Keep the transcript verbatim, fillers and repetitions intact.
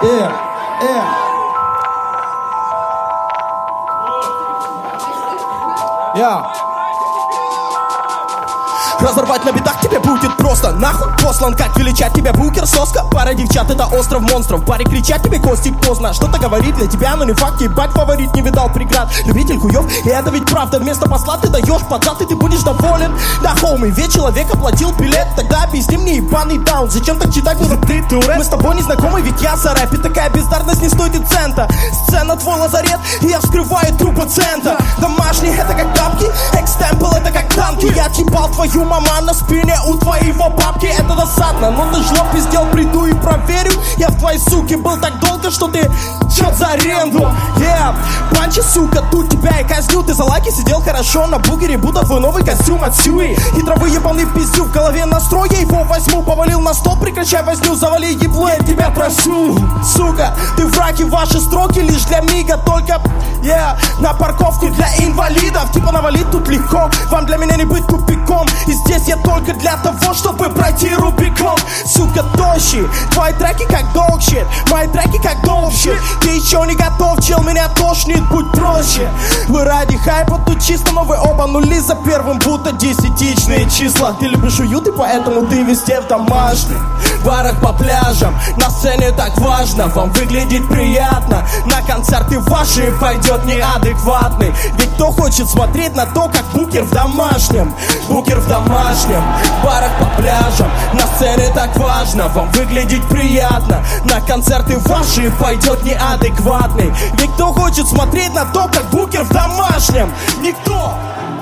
Э, э. Я. Разорвать на битах тебе будет просто. Нахуй послан, как величать тебя букер, соска. Пара девчат, это остров монстров. Паре кричать тебе кости поздно. Что-то говорит для тебя, но не факт. Ебать, фаворит не видал преград. Любитель хуев, и это ведь правда. Вместо посла ты даешь поджат, и ты будешь доволен. Да, хоуми, ведь человек оплатил билет. Тогда объясни мне, ебаный даун, зачем так читать, будто ты турет? Мы с тобой не знакомы, ведь я за рэп. И такая бездарность не стоит и цента. Сцена твой лазарет, и я вскрываю труп пациента. Домашний, это как тапки. Экстемпл, это как танки. Я отъебал твою мама на спине у твоего бабки. Это досадно, но ты жлоб пиздел, приду и проверю. Я в твоей суке был так долго, что ты чёт за аренду. Yeah, панчи, сука, тут тебя и казню. Ты за лайки сидел хорошо на бугере, будто твой новый костюм от Сьюи. Хитро выебанный пиздю, в голове настрой, я его возьму. Повалил на стол, прекращай возню, завали ебло, я тебя прошу. Сука, ты враги, ваши строки лишь для мига. Только, yeah, на парковку для инвалидов. Типа навалить тут легко, вам для меня не быть тупиком. И здесь я только для того, чтобы пройти Рубикон. Сука, тощий, твои треки как dog shit, мои треки как dog shit. Ты еще не готов, чел, меня тошнит, будь проще. Вы ради хайпа тут чисто, но вы оба нули за первым, будто десятичные числа. Ты любишь уют, и поэтому ты везде в домашних. В барах по пляжам, на сцене так важно вам выглядеть приятно. На концерты ваши пойдет неадекватный. Ведь кто хочет смотреть на то, как букер в домашнем. Букер в домашнем, в барах по пляжам. На сцене так важно вам выглядеть приятно. На концерты ваши пойдет неадекватный. Ведь кто хочет смотреть на то, как букер в домашнем? Никто!